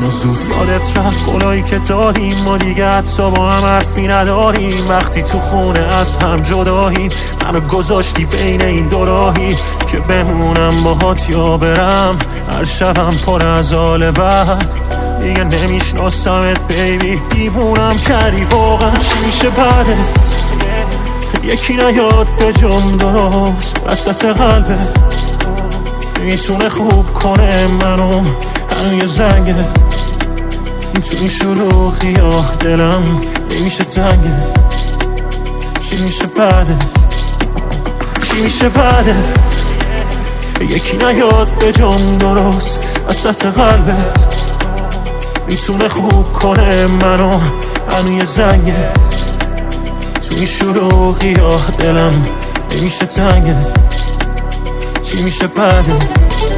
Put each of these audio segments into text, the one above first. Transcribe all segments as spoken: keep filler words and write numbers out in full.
منو زود یادت رفت قولایی که دادیم ما دیگه حتی با هم حرفی نداریم. وقتی تو خونه از هم جداییم منو گذاشتی بین این دو راهی که بمونم باهات یا برم. هر شبم پر از حال بد دیگه نمیشناسمت بیبی. دیوونم کردی واقعا چی میشه بعدت؟ یکی نیاد به جون درست وسط قلبت میتونه خوب کنه منو. هنو یه زنگه تو این شلوغی یا دلم نمیشه تنگه. چی میشه بعدت؟ چی میشه بعدت؟ یکی نیاد به جون درست وسط قلبت میتونه خوب کنه منو. هنو یه زنگه تو این شلوغی یا دلم نمیشه تنگه. چی میشه بعدت؟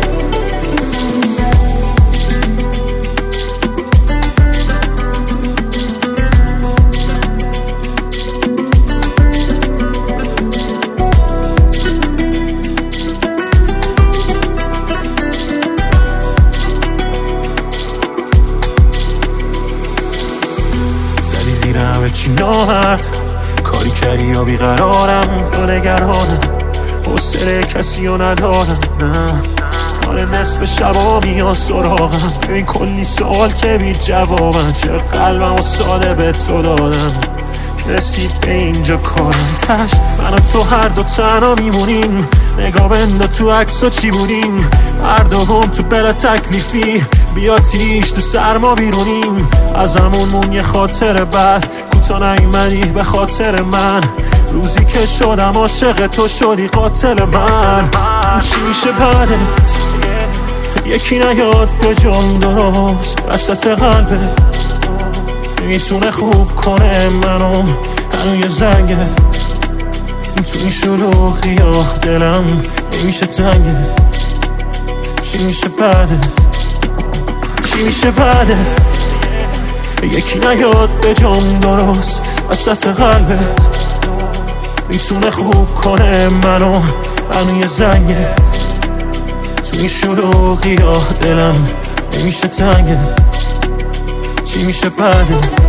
زدی زیرم چی نامرد کاری کردی یا بیقرارم دو نگرانم حوصله کسی رو ندارم. نه آره نصف شبا میان سراغم ببین کلی سوال که بی جوابن. چه قلبم و ساده به تو دادم که رسید به اینجا کارم. تش من و تو هر دو تنها میمونیم. نگاه بنده تو عکسا چی بودیم هر دو گم تو بلا تکلیفی. بیا تیش تو سرما بیرونیم از همونمون یه خاطر بد کوتا نیومدی به خاطر من. روزی که شدم عاشق تو شدی قاتل من. چی میشه بعدت؟ یکی نیاد به جون درست وسط قلبت میتونه خوب کنه منو. هنو یه زنگه تو این شلوغی یا دلم نمیشه تنگه. چی میشه بعدت؟ چی میشه بعدت؟ یکی نیاد به جون درست وسط قلبت میتونه خوب کنه منو. هنو یه زنگه تو این شلوغی یا دلم نمیشه تنگه. چی میشه بعدت؟